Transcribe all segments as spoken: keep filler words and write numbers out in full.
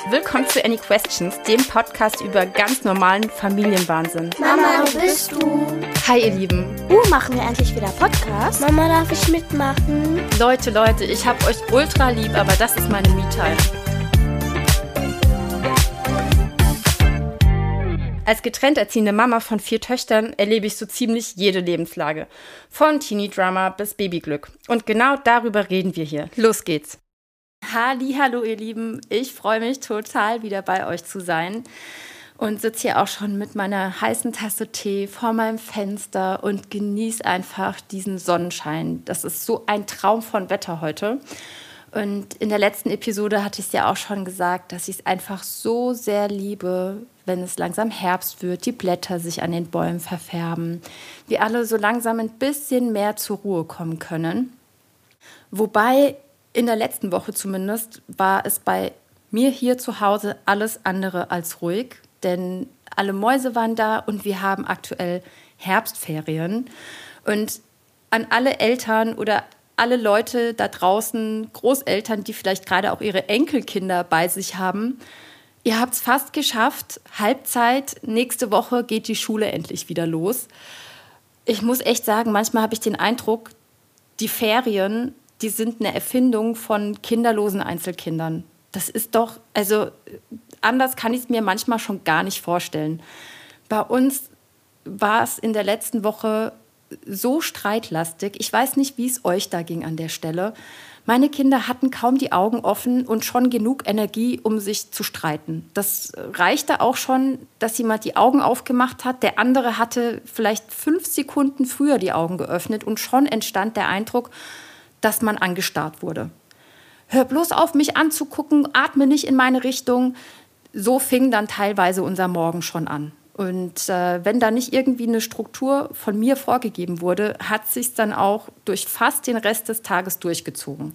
Willkommen zu Any Questions, dem Podcast über ganz normalen Familienwahnsinn. Mama, wo bist du? Hi ihr Lieben. Uh, machen wir endlich wieder Podcast? Mama, darf ich mitmachen? Leute, Leute, ich hab euch ultra lieb, aber das ist meine Me-Time. Als getrennt erziehende Mama von vier Töchtern erlebe ich so ziemlich jede Lebenslage. Von Teenie-Drama bis Babyglück. Und genau darüber reden wir hier. Los geht's. Hallihallo ihr Lieben, ich freue mich total wieder bei euch zu sein und sitze hier auch schon mit meiner heißen Tasse Tee vor meinem Fenster und genieße einfach diesen Sonnenschein. Das ist so ein Traum von Wetter heute. Und in der letzten Episode hatte ich es ja auch schon gesagt, dass ich es einfach so sehr liebe, wenn es langsam Herbst wird, die Blätter sich an den Bäumen verfärben, wir alle so langsam ein bisschen mehr zur Ruhe kommen können. Wobei in der letzten Woche zumindest war es bei mir hier zu Hause alles andere als ruhig, denn alle Mäuse waren da und wir haben aktuell Herbstferien. Und an alle Eltern oder alle Leute da draußen, Großeltern, die vielleicht gerade auch ihre Enkelkinder bei sich haben, ihr habt es fast geschafft. Halbzeit, nächste Woche geht die Schule endlich wieder los. Ich muss echt sagen, manchmal habe ich den Eindruck, die Ferien, die sind eine Erfindung von kinderlosen Einzelkindern. Das ist doch, also anders kann ich es mir manchmal schon gar nicht vorstellen. Bei uns war es in der letzten Woche so streitlastig. Ich weiß nicht, wie es euch da ging an der Stelle. Meine Kinder hatten kaum die Augen offen und schon genug Energie, um sich zu streiten. Das reichte auch schon, dass jemand die Augen aufgemacht hat. Der andere hatte vielleicht fünf Sekunden früher die Augen geöffnet und schon entstand der Eindruck, dass man angestarrt wurde. Hör bloß auf, mich anzugucken, atme nicht in meine Richtung. So fing dann teilweise unser Morgen schon an. Und äh, wenn da nicht irgendwie eine Struktur von mir vorgegeben wurde, hat sich's dann auch durch fast den Rest des Tages durchgezogen.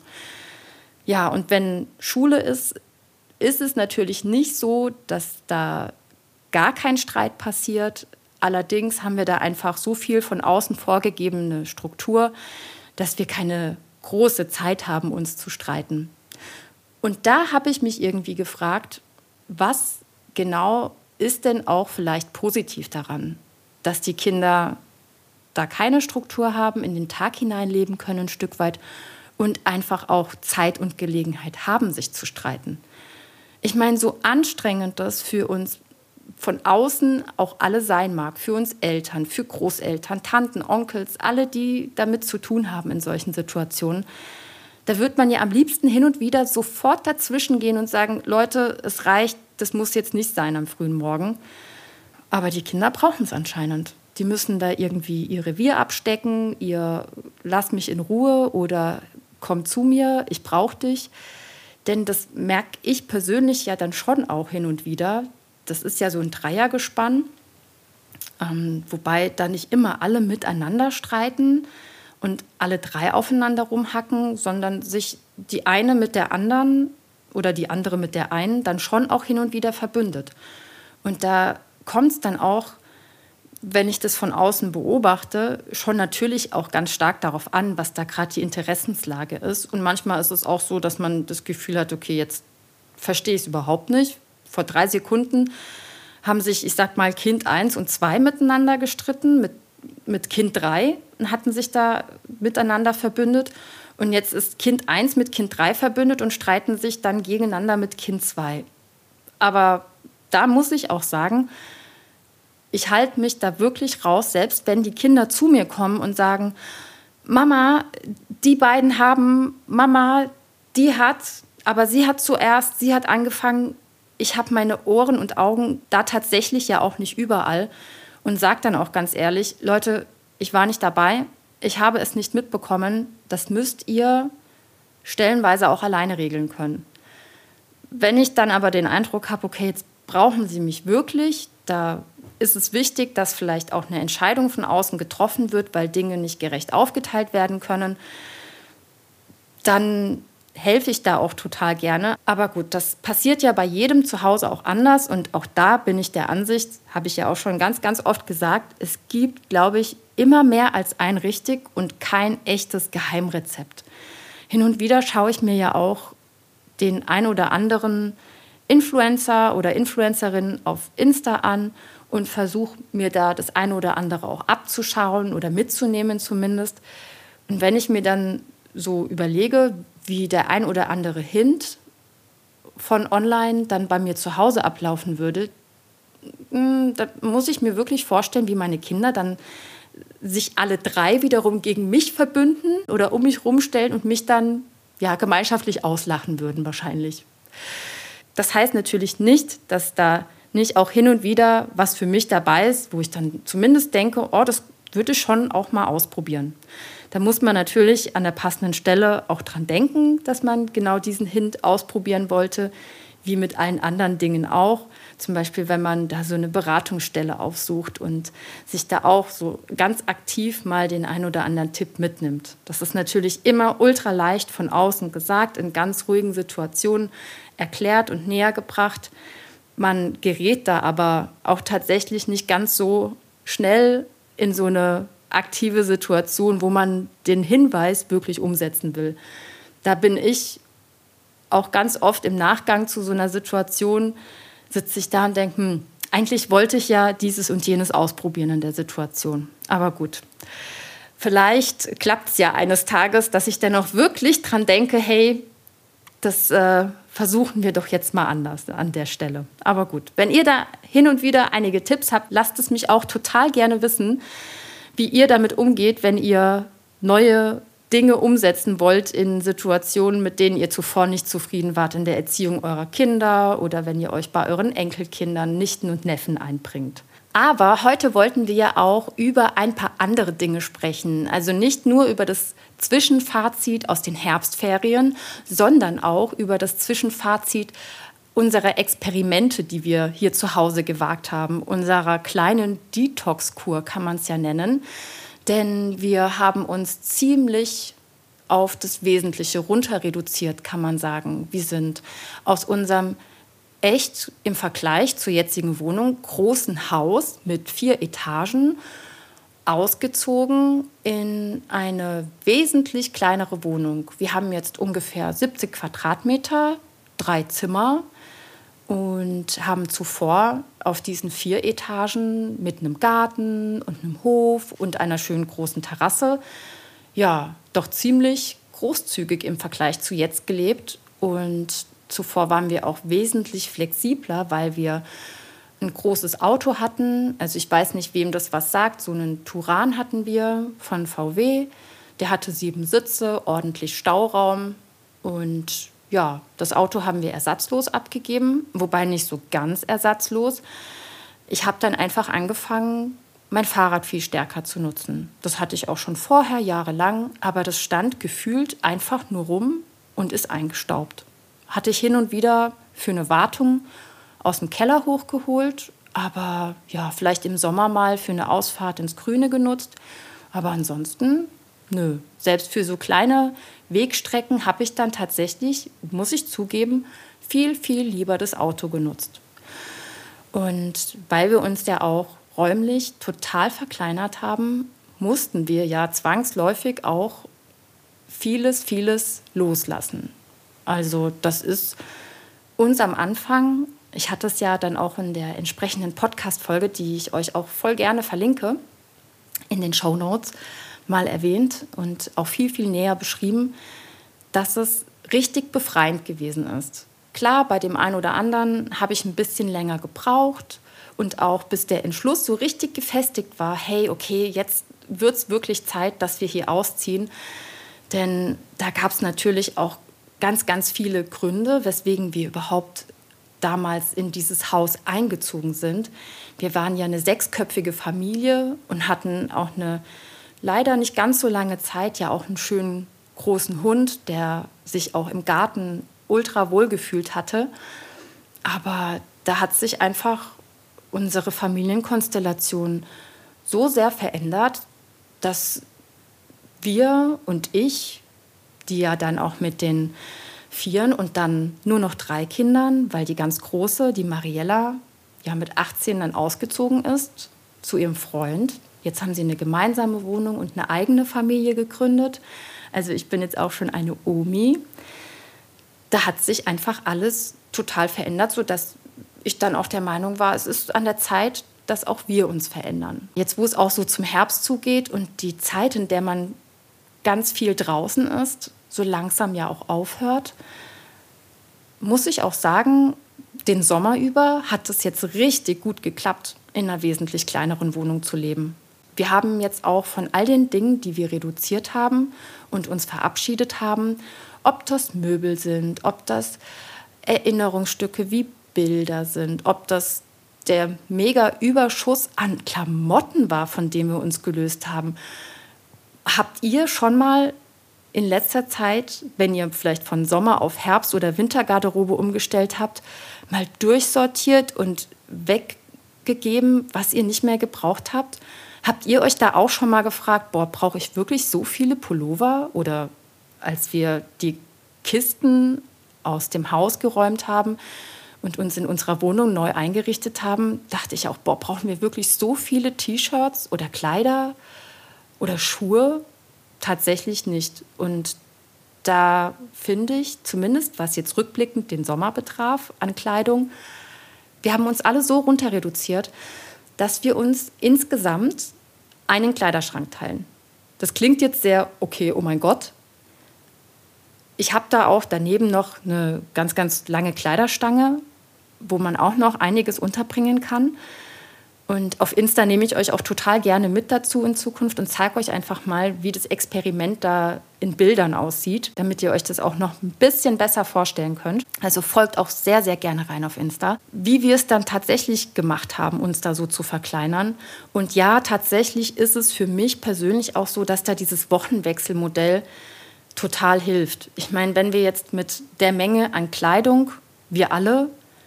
Ja, und wenn Schule ist, ist es natürlich nicht so, dass da gar kein Streit passiert. Allerdings haben wir da einfach so viel von außen vorgegebene Struktur, dass wir keine große Zeit haben, uns zu streiten. Und da habe ich mich irgendwie gefragt, was genau ist denn auch vielleicht positiv daran, dass die Kinder da keine Struktur haben, in den Tag hineinleben können ein Stück weit und einfach auch Zeit und Gelegenheit haben, sich zu streiten. Ich meine, so anstrengend das für uns von außen auch alle sein mag, für uns Eltern, für Großeltern, Tanten, Onkels, alle, die damit zu tun haben in solchen Situationen, da wird man ja am liebsten hin und wieder sofort dazwischen gehen und sagen, Leute, es reicht, das muss jetzt nicht sein am frühen Morgen. Aber die Kinder brauchen es anscheinend. Die müssen da irgendwie ihr Revier abstecken, ihr lass mich in Ruhe oder komm zu mir, ich brauche dich. Denn das merke ich persönlich ja dann schon auch hin und wieder. Das ist ja so ein Dreiergespann, ähm, wobei da nicht immer alle miteinander streiten und alle drei aufeinander rumhacken, sondern sich die eine mit der anderen oder die andere mit der einen dann schon auch hin und wieder verbündet. Und da kommt es dann auch, wenn ich das von außen beobachte, schon natürlich auch ganz stark darauf an, was da gerade die Interessenslage ist. Und manchmal ist es auch so, dass man das Gefühl hat, okay, jetzt verstehe ich es überhaupt nicht. Vor drei Sekunden haben sich, ich sag mal, Kind eins und zwei miteinander gestritten, mit, mit Kind drei und hatten sich da miteinander verbündet. Und jetzt ist Kind eins mit Kind drei verbündet und streiten sich dann gegeneinander mit Kind zwei. Aber da muss ich auch sagen, ich halte mich da wirklich raus, selbst wenn die Kinder zu mir kommen und sagen, Mama, die beiden haben, Mama, die hat, aber sie hat zuerst, sie hat angefangen. Ich habe meine Ohren und Augen da tatsächlich ja auch nicht überall und sage dann auch ganz ehrlich, Leute, ich war nicht dabei, ich habe es nicht mitbekommen, das müsst ihr stellenweise auch alleine regeln können. Wenn ich dann aber den Eindruck habe, okay, jetzt brauchen sie mich wirklich, da ist es wichtig, dass vielleicht auch eine Entscheidung von außen getroffen wird, weil Dinge nicht gerecht aufgeteilt werden können, dann helfe ich da auch total gerne. Aber gut, das passiert ja bei jedem zu Hause auch anders. Und auch da bin ich der Ansicht, habe ich ja auch schon ganz, ganz oft gesagt, es gibt, glaube ich, immer mehr als ein richtig und kein echtes Geheimrezept. Hin und wieder schaue ich mir ja auch den ein oder anderen Influencer oder Influencerinnen auf Insta an und versuche mir da das eine oder andere auch abzuschauen oder mitzunehmen zumindest. Und wenn ich mir dann so überlege, wie der ein oder andere Hint von online dann bei mir zu Hause ablaufen würde, da muss ich mir wirklich vorstellen, wie meine Kinder dann sich alle drei wiederum gegen mich verbünden oder um mich rumstellen und mich dann ja, gemeinschaftlich auslachen würden wahrscheinlich. Das heißt natürlich nicht, dass da nicht auch hin und wieder was für mich dabei ist, wo ich dann zumindest denke, oh, das würde ich schon auch mal ausprobieren. Da muss man natürlich an der passenden Stelle auch dran denken, dass man genau diesen Hint ausprobieren wollte, wie mit allen anderen Dingen auch. Zum Beispiel, wenn man da so eine Beratungsstelle aufsucht und sich da auch so ganz aktiv mal den ein oder anderen Tipp mitnimmt. Das ist natürlich immer ultra leicht von außen gesagt, in ganz ruhigen Situationen erklärt und näher gebracht. Man gerät da aber auch tatsächlich nicht ganz so schnell in so eine aktive Situation, wo man den Hinweis wirklich umsetzen will. Da bin ich auch ganz oft im Nachgang zu so einer Situation, sitze ich da und denke, hm, eigentlich wollte ich ja dieses und jenes ausprobieren in der Situation. Aber gut, vielleicht klappt es ja eines Tages, dass ich dann auch wirklich dran denke, hey, das äh, versuchen wir doch jetzt mal anders an der Stelle. Aber gut, wenn ihr da hin und wieder einige Tipps habt, lasst es mich auch total gerne wissen, wie ihr damit umgeht, wenn ihr neue Dinge umsetzen wollt in Situationen, mit denen ihr zuvor nicht zufrieden wart in der Erziehung eurer Kinder oder wenn ihr euch bei euren Enkelkindern, Nichten und Neffen einbringt. Aber heute wollten wir ja auch über ein paar andere Dinge sprechen. Also nicht nur über das Zwischenfazit aus den Herbstferien, sondern auch über das Zwischenfazit unserer Experimente, die wir hier zu Hause gewagt haben, unserer kleinen Detox-Kur kann man es ja nennen. Denn wir haben uns ziemlich auf das Wesentliche runter reduziert, kann man sagen. Wir sind aus unserem echt im Vergleich zur jetzigen Wohnung großen Haus mit vier Etagen ausgezogen in eine wesentlich kleinere Wohnung. Wir haben jetzt ungefähr siebzig Quadratmeter, drei Zimmer und haben zuvor auf diesen vier Etagen mit einem Garten und einem Hof und einer schönen großen Terrasse ja doch ziemlich großzügig im Vergleich zu jetzt gelebt. Und zuvor waren wir auch wesentlich flexibler, weil wir ein großes Auto hatten. Also ich weiß nicht, wem das was sagt. So einen Touran hatten wir von V W. Der hatte sieben Sitze, ordentlich Stauraum. Und ja, das Auto haben wir ersatzlos abgegeben, wobei nicht so ganz ersatzlos. Ich habe dann einfach angefangen, mein Fahrrad viel stärker zu nutzen. Das hatte ich auch schon vorher, jahrelang, aber das stand gefühlt einfach nur rum und ist eingestaubt. Hatte ich hin und wieder für eine Wartung aus dem Keller hochgeholt, aber ja, vielleicht im Sommer mal für eine Ausfahrt ins Grüne genutzt. Aber ansonsten, nö. Selbst für so kleine Wegstrecken habe ich dann tatsächlich, muss ich zugeben, viel, viel lieber das Auto genutzt. Und weil wir uns ja auch räumlich total verkleinert haben, mussten wir ja zwangsläufig auch vieles, vieles loslassen. Also das ist uns am Anfang, ich hatte es ja dann auch in der entsprechenden Podcast-Folge, die ich euch auch voll gerne verlinke, in den Shownotes mal erwähnt und auch viel, viel näher beschrieben, dass es richtig befreiend gewesen ist. Klar, bei dem einen oder anderen habe ich ein bisschen länger gebraucht und auch bis der Entschluss so richtig gefestigt war, hey, okay, jetzt wird es wirklich Zeit, dass wir hier ausziehen. Denn da gab es natürlich auch ganz, ganz viele Gründe, weswegen wir überhaupt damals in dieses Haus eingezogen sind. Wir waren ja eine sechsköpfige Familie und hatten auch eine leider nicht ganz so lange Zeit ja auch einen schönen großen Hund, der sich auch im Garten ultra wohl gefühlt hatte. Aber da hat sich einfach unsere Familienkonstellation so sehr verändert, dass wir und ich, die ja dann auch mit den Vieren und dann nur noch drei Kindern, weil die ganz Große, die Mariella, ja mit achtzehn dann ausgezogen ist zu ihrem Freund. Jetzt haben sie eine gemeinsame Wohnung und eine eigene Familie gegründet. Also ich bin jetzt auch schon eine Omi. da hat sich einfach alles total verändert, sodass ich dann auch der Meinung war, es ist an der Zeit, dass auch wir uns verändern. Jetzt, wo es auch so zum Herbst zugeht und die Zeit, in der man ganz viel draußen ist, so langsam ja auch aufhört, muss ich auch sagen, den Sommer über hat es jetzt richtig gut geklappt, in einer wesentlich kleineren Wohnung zu leben. Wir haben jetzt auch von all den Dingen, die wir reduziert haben und uns verabschiedet haben, ob das Möbel sind, ob das Erinnerungsstücke wie Bilder sind, ob das der mega Überschuss an Klamotten war, von dem wir uns gelöst haben. Habt ihr schon mal in letzter Zeit, wenn ihr vielleicht von Sommer auf Herbst- oder Wintergarderobe umgestellt habt, mal durchsortiert und weggegeben, was ihr nicht mehr gebraucht habt? Habt ihr euch da auch schon mal gefragt, boah, brauche ich wirklich so viele Pullover? Oder als wir die Kisten aus dem Haus geräumt haben und uns in unserer Wohnung neu eingerichtet haben, dachte ich auch, boah, brauchen wir wirklich so viele T-Shirts oder Kleider oder Schuhe? Tatsächlich nicht. Und da finde ich, zumindest was jetzt rückblickend den Sommer betraf an Kleidung, wir haben uns alle so runter reduziert, dass wir uns insgesamt einen Kleiderschrank teilen. Das klingt jetzt sehr, okay, oh mein Gott. Ich habe da auch daneben noch eine ganz, ganz lange Kleiderstange, wo man auch noch einiges unterbringen kann. Und auf Insta nehme ich euch auch total gerne mit dazu in Zukunft und zeige euch einfach mal, wie das Experiment da in Bildern aussieht, damit ihr euch das auch noch ein bisschen besser vorstellen könnt. Also folgt auch sehr, sehr gerne rein auf Insta. Wie wir es dann tatsächlich gemacht haben, uns da so zu verkleinern. Und ja, tatsächlich ist es für mich persönlich auch so, dass da dieses Wochenwechselmodell total hilft. Ich meine, wenn wir jetzt mit der Menge an Kleidung, wir alle,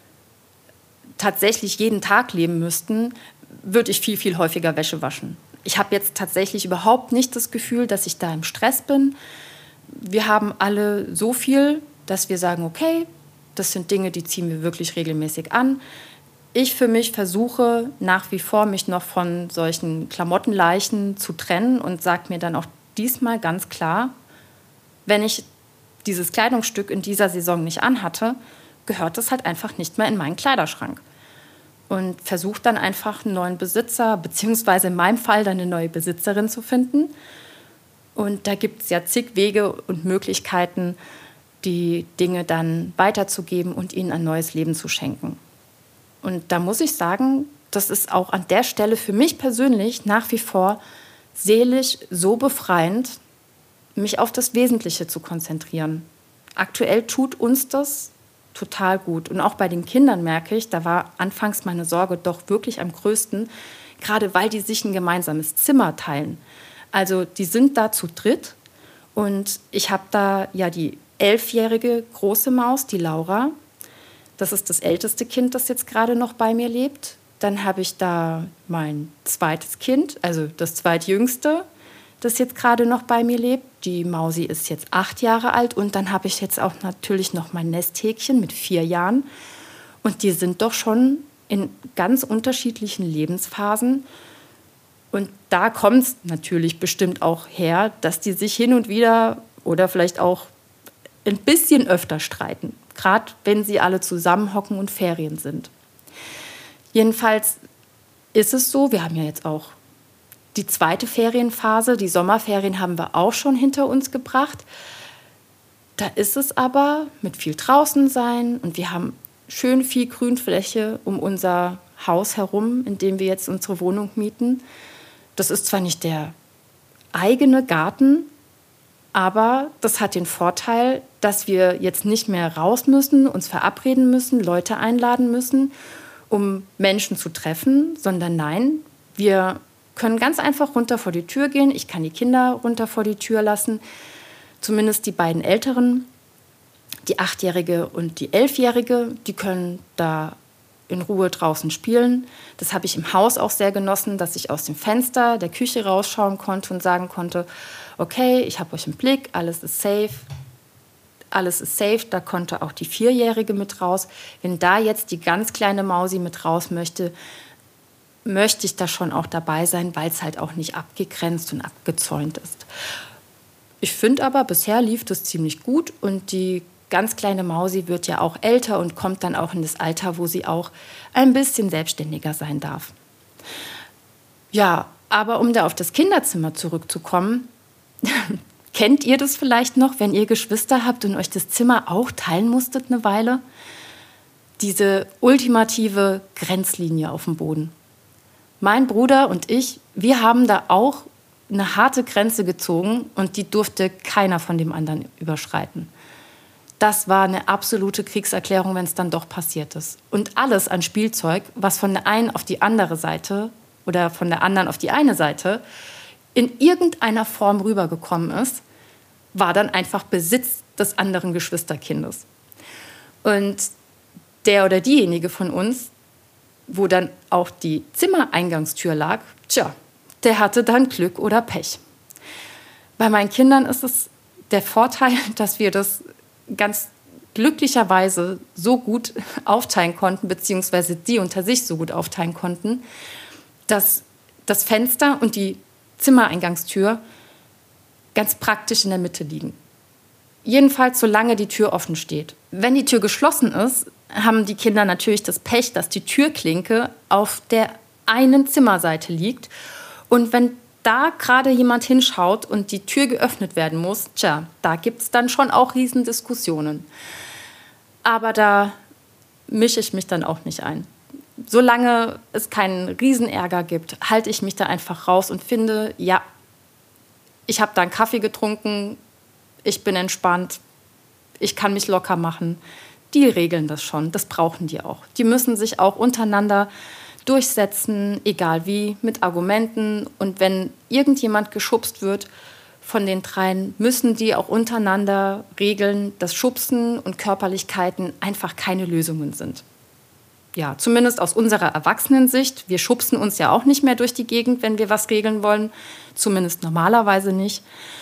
tatsächlich jeden Tag leben müssten, würde ich viel, viel häufiger Wäsche waschen. Ich habe jetzt tatsächlich überhaupt nicht das Gefühl, dass ich da im Stress bin. Wir haben alle so viel, dass wir sagen, okay, das sind Dinge, die ziehen wir wirklich regelmäßig an. Ich für mich versuche nach wie vor, mich noch von solchen Klamottenleichen zu trennen und sage mir dann auch diesmal ganz klar, wenn ich dieses Kleidungsstück in dieser Saison nicht anhatte, gehört es halt einfach nicht mehr in meinen Kleiderschrank. Und versuche dann einfach einen neuen Besitzer, beziehungsweise in meinem Fall dann eine neue Besitzerin zu finden. Und da gibt es ja zig Wege und Möglichkeiten, die Dinge dann weiterzugeben und ihnen ein neues Leben zu schenken. Und da muss ich sagen, das ist auch an der Stelle für mich persönlich nach wie vor seelisch so befreiend, mich auf das Wesentliche zu konzentrieren. Aktuell tut uns das total gut. Und auch bei den Kindern merke ich, da war anfangs meine Sorge doch wirklich am größten, gerade weil die sich ein gemeinsames Zimmer teilen. Also die sind da zu dritt und ich habe da ja die elfjährige große Maus, die Laura. Das ist das älteste Kind, das jetzt gerade noch bei mir lebt. Dann habe ich da mein zweites Kind, also das zweitjüngste, das jetzt gerade noch bei mir lebt. Die Mausi ist jetzt acht Jahre alt und dann habe ich jetzt auch natürlich noch mein Nesthäkchen mit vier Jahren. Und die sind doch schon in ganz unterschiedlichen Lebensphasen. Und da kommt es natürlich bestimmt auch her, dass die sich hin und wieder oder vielleicht auch ein bisschen öfter streiten. Gerade wenn sie alle zusammenhocken und Ferien sind. Jedenfalls ist es so, wir haben ja jetzt auch die zweite Ferienphase, die Sommerferien haben wir auch schon hinter uns gebracht. Da ist es aber mit viel draußen sein und wir haben schön viel Grünfläche um unser Haus herum, in dem wir jetzt unsere Wohnung mieten. Das ist zwar nicht der eigene Garten, aber das hat den Vorteil, dass wir jetzt nicht mehr raus müssen, uns verabreden müssen, Leute einladen müssen, um Menschen zu treffen, sondern nein, wir können ganz einfach runter vor die Tür gehen. Ich kann die Kinder runter vor die Tür lassen, zumindest die beiden Älteren, die Achtjährige und die Elfjährige, die können da in Ruhe draußen spielen. Das habe ich im Haus auch sehr genossen, dass ich aus dem Fenster der Küche rausschauen konnte und sagen konnte, okay, ich habe euch im Blick, alles ist safe, alles ist safe. Da konnte auch die Vierjährige mit raus. Wenn da jetzt die ganz kleine Mausi mit raus möchte, möchte ich da schon auch dabei sein, weil es halt auch nicht abgegrenzt und abgezäunt ist. Ich finde aber, bisher lief das ziemlich gut und die ganz kleine Mausi wird ja auch älter und kommt dann auch in das Alter, wo sie auch ein bisschen selbstständiger sein darf. Ja, aber um da auf das Kinderzimmer zurückzukommen, kennt ihr das vielleicht noch, wenn ihr Geschwister habt und euch das Zimmer auch teilen musstet eine Weile? Diese ultimative Grenzlinie auf dem Boden. Mein Bruder und ich, wir haben da auch eine harte Grenze gezogen und die durfte keiner von dem anderen überschreiten. Das war eine absolute Kriegserklärung, wenn es dann doch passiert ist. Und alles an Spielzeug, was von der einen auf die andere Seite oder von der anderen auf die eine Seite in irgendeiner Form rübergekommen ist, war dann einfach Besitz des anderen Geschwisterkindes. Und der oder diejenige von uns, wo dann auch die Zimmereingangstür lag, tja, der hatte dann Glück oder Pech. Bei meinen Kindern ist es der Vorteil, dass wir das ganz glücklicherweise so gut aufteilen konnten, beziehungsweise die unter sich so gut aufteilen konnten, dass das Fenster und die Zimmereingangstür ganz praktisch in der Mitte liegen. Jedenfalls, solange die Tür offen steht. Wenn die Tür geschlossen ist, haben die Kinder natürlich das Pech, dass die Türklinke auf der einen Zimmerseite liegt. Und wenn da gerade jemand hinschaut und die Tür geöffnet werden muss, tja, da gibt es dann schon auch Riesendiskussionen. Aber da mische ich mich dann auch nicht ein. Solange es keinen Riesenärger gibt, halte ich mich da einfach raus und finde, ja, ich habe da einen Kaffee getrunken, ich bin entspannt, ich kann mich locker machen. Die regeln das schon, das brauchen die auch. Die müssen sich auch untereinander durchsetzen, egal wie, mit Argumenten. Und wenn irgendjemand geschubst wird von den dreien, müssen die auch untereinander regeln, dass Schubsen und Körperlichkeiten einfach keine Lösungen sind. Ja, zumindest aus unserer Erwachsenensicht. Wir schubsen uns ja auch nicht mehr durch die Gegend, wenn wir was regeln wollen. Zumindest normalerweise nicht.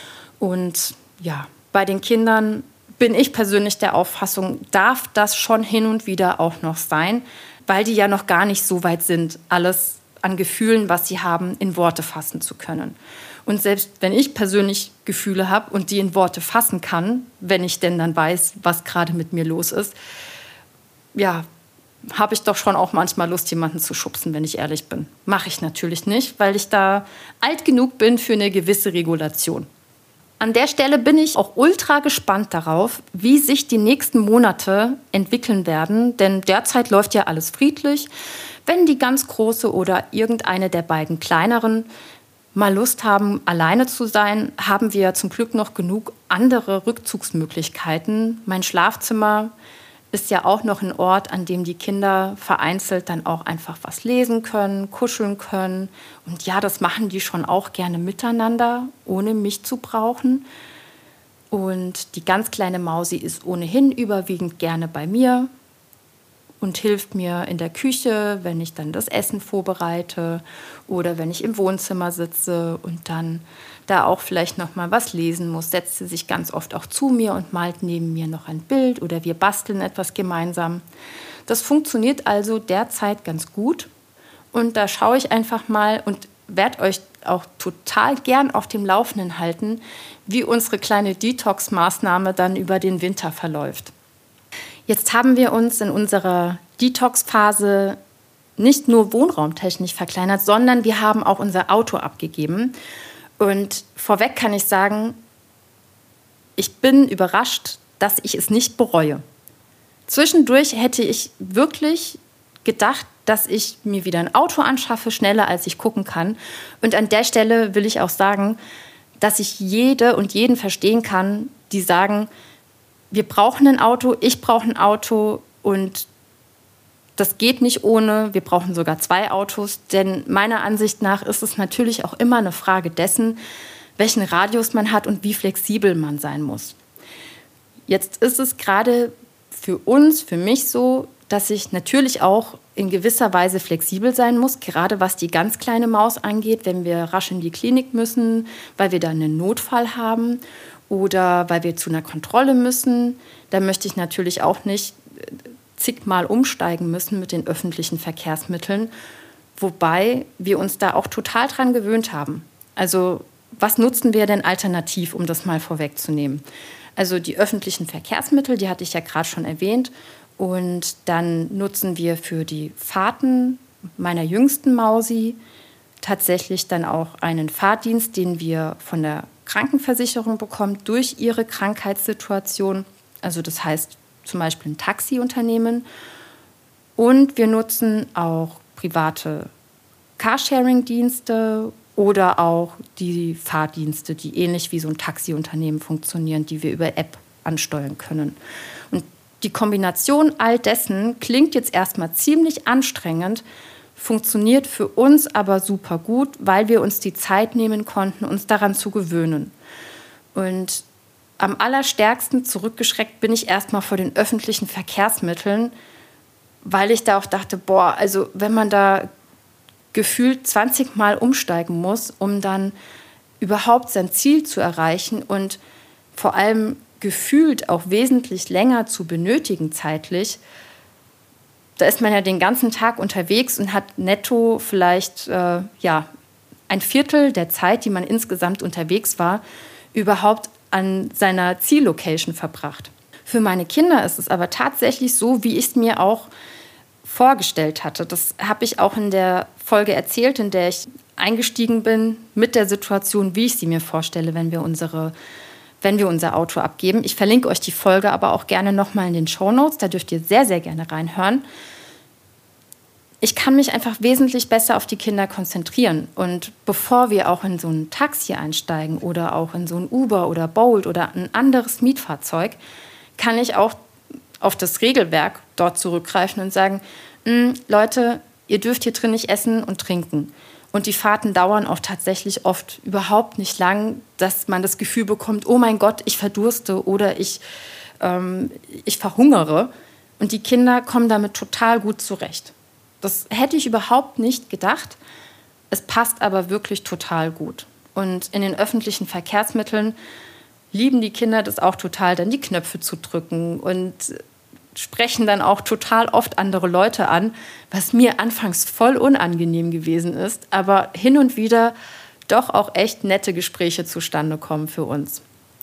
Und ja, bei den Kindern bin ich persönlich der Auffassung, darf das schon hin und wieder auch noch sein, weil die ja noch gar nicht so weit sind, alles an Gefühlen, was sie haben, in Worte fassen zu können. Und selbst wenn ich persönlich Gefühle habe und die in Worte fassen kann, wenn ich denn dann weiß, was gerade mit mir los ist, ja, habe ich doch schon auch manchmal Lust, jemanden zu schubsen, wenn ich ehrlich bin. Mache ich natürlich nicht, weil ich da alt genug bin für eine gewisse Regulation. An der Stelle bin ich auch ultra gespannt darauf, wie sich die nächsten Monate entwickeln werden. Denn derzeit läuft ja alles friedlich. Wenn die ganz große oder irgendeine der beiden kleineren mal Lust haben, alleine zu sein, haben wir zum Glück noch genug andere Rückzugsmöglichkeiten. Mein Schlafzimmer ist ja auch noch ein Ort, an dem die Kinder vereinzelt dann auch einfach was lesen können, kuscheln können. Und ja, das machen die schon auch gerne miteinander, ohne mich zu brauchen. Und die ganz kleine Mausi ist ohnehin überwiegend gerne bei mir und hilft mir in der Küche, wenn ich dann das Essen vorbereite oder wenn ich im Wohnzimmer sitze und dann da auch vielleicht noch mal was lesen muss, setzt sie sich ganz oft auch zu mir und malt neben mir noch ein Bild oder wir basteln etwas gemeinsam. Das funktioniert also derzeit ganz gut und da schaue ich einfach mal und werde euch auch total gern auf dem Laufenden halten, wie unsere kleine Detox-Maßnahme dann über den Winter verläuft. Jetzt haben wir uns in unserer Detox-Phase nicht nur wohnraumtechnisch verkleinert, sondern wir haben auch unser Auto abgegeben. Und vorweg kann ich sagen, ich bin überrascht, dass ich es nicht bereue. Zwischendurch hätte ich wirklich gedacht, dass ich mir wieder ein Auto anschaffe, schneller als ich gucken kann. Und an der Stelle will ich auch sagen, dass ich jede und jeden verstehen kann, die sagen, wir brauchen ein Auto, ich brauche ein Auto und das geht nicht ohne, wir brauchen sogar zwei Autos, denn meiner Ansicht nach ist es natürlich auch immer eine Frage dessen, welchen Radius man hat und wie flexibel man sein muss. Jetzt ist es gerade für uns, für mich so, dass ich natürlich auch in gewisser Weise flexibel sein muss, gerade was die ganz kleine Maus angeht, wenn wir rasch in die Klinik müssen, weil wir da einen Notfall haben oder weil wir zu einer Kontrolle müssen. Da möchte ich natürlich auch nicht zigmal umsteigen müssen mit den öffentlichen Verkehrsmitteln, wobei wir uns da auch total dran gewöhnt haben. Also was nutzen wir denn alternativ, um das mal vorwegzunehmen? Also die öffentlichen Verkehrsmittel, die hatte ich ja gerade schon erwähnt. Und dann nutzen wir für die Fahrten meiner jüngsten Mausi tatsächlich dann auch einen Fahrdienst, den wir von der Krankenversicherung bekommen durch ihre Krankheitssituation. Also das heißt zum Beispiel ein Taxiunternehmen. Und wir nutzen auch private Carsharing-Dienste oder auch die Fahrdienste, die ähnlich wie so ein Taxiunternehmen funktionieren, die wir über App ansteuern können. Und die Kombination all dessen klingt jetzt erstmal ziemlich anstrengend, funktioniert für uns aber super gut, weil wir uns die Zeit nehmen konnten, uns daran zu gewöhnen. Und am allerstärksten zurückgeschreckt bin ich erstmal vor den öffentlichen Verkehrsmitteln, weil ich da auch dachte, boah, also wenn man da gefühlt zwanzig Mal umsteigen muss, um dann überhaupt sein Ziel zu erreichen und vor allem gefühlt auch wesentlich länger zu benötigen zeitlich, da ist man ja den ganzen Tag unterwegs und hat netto vielleicht äh, ja, ein Viertel der Zeit, die man insgesamt unterwegs war, überhaupt an seiner Ziellocation verbracht. Für meine Kinder ist es aber tatsächlich so, wie ich es mir auch vorgestellt hatte. Das habe ich auch in der Folge erzählt, in der ich eingestiegen bin mit der Situation, wie ich sie mir vorstelle, wenn wir unsere wenn wir unser Auto abgeben. Ich verlinke euch die Folge aber auch gerne nochmal in den Shownotes. Da dürft ihr sehr, sehr gerne reinhören. Ich kann mich einfach wesentlich besser auf die Kinder konzentrieren. Und bevor wir auch in so ein Taxi einsteigen oder auch in so ein Uber oder Bolt oder ein anderes Mietfahrzeug, kann ich auch auf das Regelwerk dort zurückgreifen und sagen, Leute, ihr dürft hier drin nicht essen und trinken. Und die Fahrten dauern auch tatsächlich oft überhaupt nicht lang, dass man das Gefühl bekommt, oh mein Gott, ich verdurste oder ich, ähm, ich verhungere. Und die Kinder kommen damit total gut zurecht. Das hätte ich überhaupt nicht gedacht. Es passt aber wirklich total gut. Und in den öffentlichen Verkehrsmitteln lieben die Kinder das auch total, dann die Knöpfe zu drücken und sprechen dann auch total oft andere Leute an, was mir anfangs voll unangenehm gewesen ist, aber hin und wieder doch auch echt nette Gespräche zustande kommen für uns.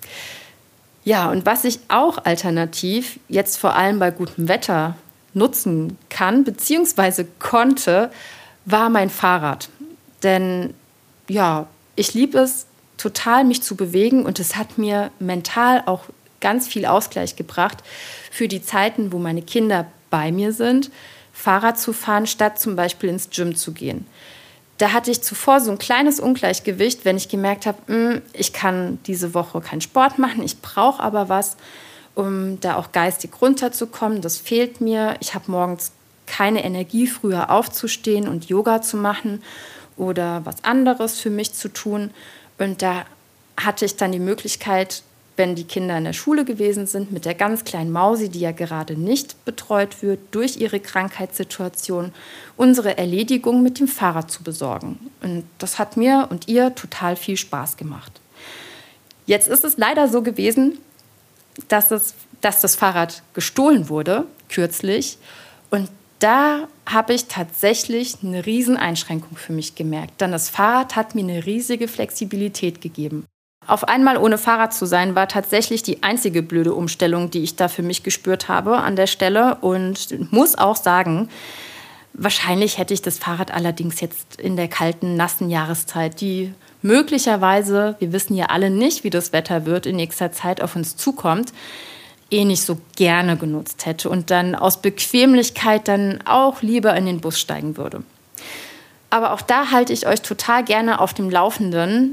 Ja, und was ich auch alternativ jetzt vor allem bei gutem Wetter nutzen kann bzw. konnte, war mein Fahrrad. Denn ja, ich liebe es total, mich zu bewegen und es hat mir mental auch ganz viel Ausgleich gebracht für die Zeiten, wo meine Kinder bei mir sind, Fahrrad zu fahren, statt zum Beispiel ins Gym zu gehen. Da hatte ich zuvor so ein kleines Ungleichgewicht, wenn ich gemerkt habe, ich kann diese Woche keinen Sport machen, ich brauche aber was, um da auch geistig runterzukommen. Das fehlt mir. Ich habe morgens keine Energie, früher aufzustehen und Yoga zu machen oder was anderes für mich zu tun. Und da hatte ich dann die Möglichkeit, wenn die Kinder in der Schule gewesen sind, mit der ganz kleinen Mausi, die ja gerade nicht betreut wird, durch ihre Krankheitssituation, unsere Erledigung mit dem Fahrrad zu besorgen. Und das hat mir und ihr total viel Spaß gemacht. Jetzt ist es leider so gewesen, dass, es, dass das Fahrrad gestohlen wurde, kürzlich. Und da habe ich tatsächlich eine riesen Einschränkung für mich gemerkt. Denn das Fahrrad hat mir eine riesige Flexibilität gegeben. Auf einmal ohne Fahrrad zu sein, war tatsächlich die einzige blöde Umstellung, die ich da für mich gespürt habe an der Stelle. Und muss auch sagen, wahrscheinlich hätte ich das Fahrrad allerdings jetzt in der kalten, nassen Jahreszeit, die möglicherweise, wir wissen ja alle nicht, wie das Wetter wird, in nächster Zeit auf uns zukommt, eh nicht so gerne genutzt hätte und dann aus Bequemlichkeit dann auch lieber in den Bus steigen würde. Aber auch da halte ich euch total gerne auf dem Laufenden,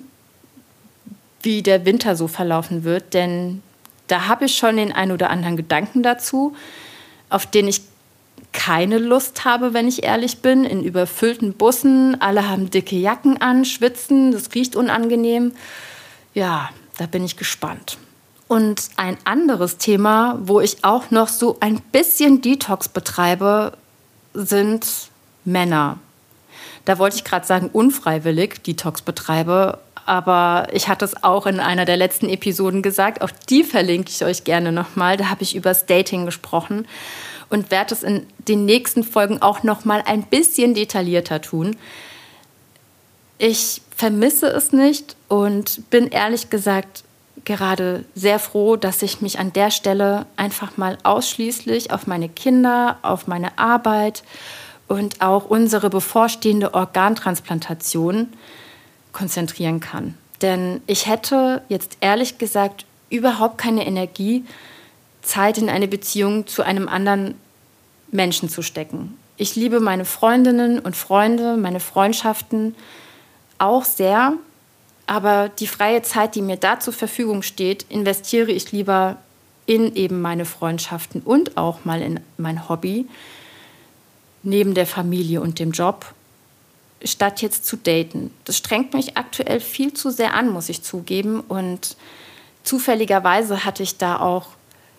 wie der Winter so verlaufen wird, denn da habe ich schon den ein oder anderen Gedanken dazu, auf den ich keine Lust habe, wenn ich ehrlich bin, in überfüllten Bussen, alle haben dicke Jacken an, schwitzen, das riecht unangenehm. Ja, da bin ich gespannt. Und ein anderes Thema, wo ich auch noch so ein bisschen Detox betreibe, sind Männer. Da wollte ich gerade sagen, unfreiwillig Detox betreibe, aber ich hatte es auch in einer der letzten Episoden gesagt, auch die verlinke ich euch gerne nochmal. Da habe ich über das Dating gesprochen und werde es in den nächsten Folgen auch nochmal ein bisschen detaillierter tun. Ich vermisse es nicht und bin ehrlich gesagt gerade sehr froh, dass ich mich an der Stelle einfach mal ausschließlich auf meine Kinder, auf meine Arbeit und auch unsere bevorstehende Organtransplantation konzentrieren kann. Denn ich hätte jetzt ehrlich gesagt überhaupt keine Energie, Zeit in eine Beziehung zu einem anderen Menschen zu stecken. Ich liebe meine Freundinnen und Freunde, meine Freundschaften auch sehr. Aber die freie Zeit, die mir da zur Verfügung steht, investiere ich lieber in eben meine Freundschaften und auch mal in mein Hobby, neben der Familie und dem Job, statt jetzt zu daten. Das strengt mich aktuell viel zu sehr an, muss ich zugeben. Und zufälligerweise hatte ich da auch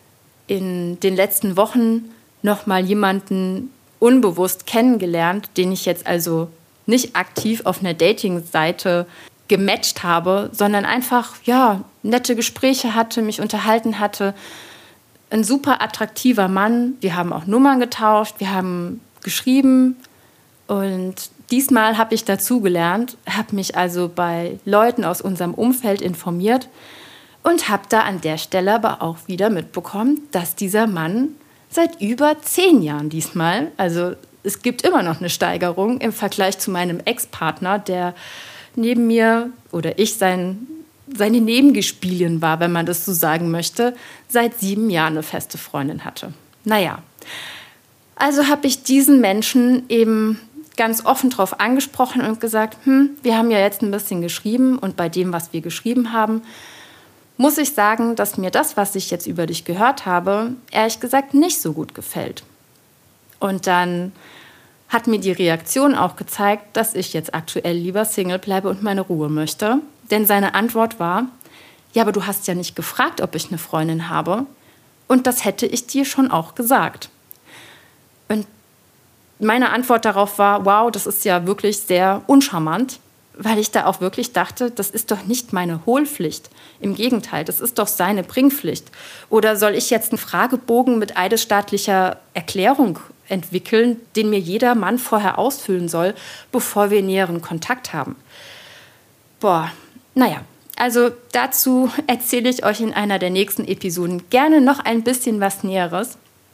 in den letzten Wochen noch mal jemanden unbewusst kennengelernt, den ich jetzt also nicht aktiv auf einer Dating-Seite gematcht habe, sondern einfach, ja, nette Gespräche hatte, mich unterhalten hatte. Ein super attraktiver Mann. Wir haben auch Nummern getauscht, wir haben geschrieben und diesmal habe ich dazugelernt, habe mich also bei Leuten aus unserem Umfeld informiert und habe da an der Stelle aber auch wieder mitbekommen, dass dieser Mann seit über zehn Jahren diesmal, also es gibt immer noch eine Steigerung im Vergleich zu meinem Ex-Partner, der neben mir oder ich sein, seine Nebengespielin war, wenn man das so sagen möchte, seit sieben Jahren eine feste Freundin hatte. Naja, also habe ich diesen Menschen eben ganz offen drauf angesprochen und gesagt, hm, wir haben ja jetzt ein bisschen geschrieben und bei dem, was wir geschrieben haben, muss ich sagen, dass mir das, was ich jetzt über dich gehört habe, ehrlich gesagt nicht so gut gefällt. Und dann hat mir die Reaktion auch gezeigt, dass ich jetzt aktuell lieber Single bleibe und meine Ruhe möchte. Denn seine Antwort war, ja, aber du hast ja nicht gefragt, ob ich eine Freundin habe. Und das hätte ich dir schon auch gesagt. Und meine Antwort darauf war, wow, das ist ja wirklich sehr uncharmant, weil ich da auch wirklich dachte, das ist doch nicht meine Hohlpflicht. Im Gegenteil, das ist doch seine Bringpflicht. Oder soll ich jetzt einen Fragebogen mit eidesstaatlicher Erklärung entwickeln, den mir jeder Mann vorher ausfüllen soll, bevor wir näheren Kontakt haben? Boah, naja, also dazu erzähle ich euch in einer der nächsten Episoden gerne noch ein bisschen was Näheres.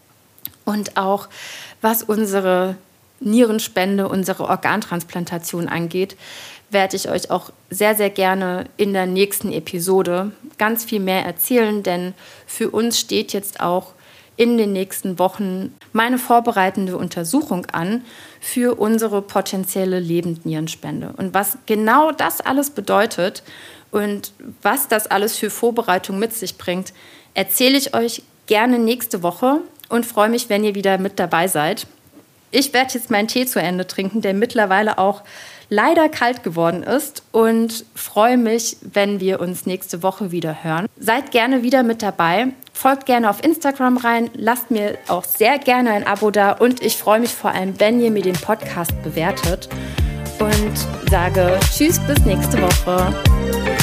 Und auch, was unsere Nierenspende, unsere Organtransplantation angeht, werde ich euch auch sehr, sehr gerne in der nächsten Episode ganz viel mehr erzählen, denn für uns steht jetzt auch in den nächsten Wochen meine vorbereitende Untersuchung an für unsere potenzielle Lebendnierenspende. Und was genau das alles bedeutet und was das alles für Vorbereitung mit sich bringt, erzähle ich euch gerne nächste Woche und freue mich, wenn ihr wieder mit dabei seid. Ich werde jetzt meinen Tee zu Ende trinken, der mittlerweile auch leider kalt geworden ist, und freue mich, wenn wir uns nächste Woche wieder hören. Seid gerne wieder mit dabei, folgt gerne auf Instagram rein, lasst mir auch sehr gerne ein Abo da und ich freue mich vor allem, wenn ihr mir den Podcast bewertet, und sage Tschüss, bis nächste Woche.